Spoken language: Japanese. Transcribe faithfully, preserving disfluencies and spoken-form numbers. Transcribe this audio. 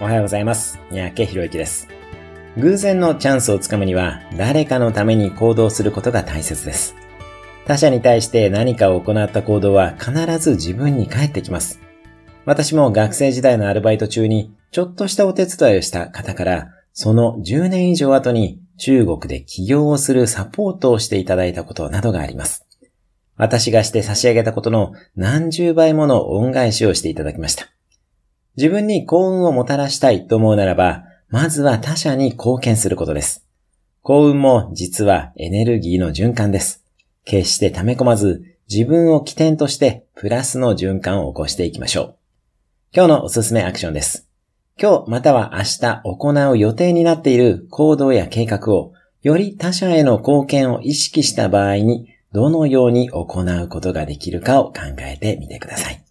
おはようございます。三宅宏之です。偶然のチャンスをつかむには、誰かのために行動することが大切です。他者に対して何かを行った行動は必ず自分に返ってきます。私も学生時代のアルバイト中にちょっとしたお手伝いをした方から、そのじゅうねん以上後に中国で起業をするサポートをしていただいたことなどがあります。私がして差し上げたことの何十倍もの恩返しをしていただきました。自分に幸運をもたらしたいと思うならば、まずは他者に貢献することです。幸運も実はエネルギーの循環です。決して溜め込まず、自分を起点としてプラスの循環を起こしていきましょう。今日のおすすめアクションです。今日または明日行う予定になっている行動や計画を、より他者への貢献を意識した場合に、どのように行うことができるかを考えてみてください。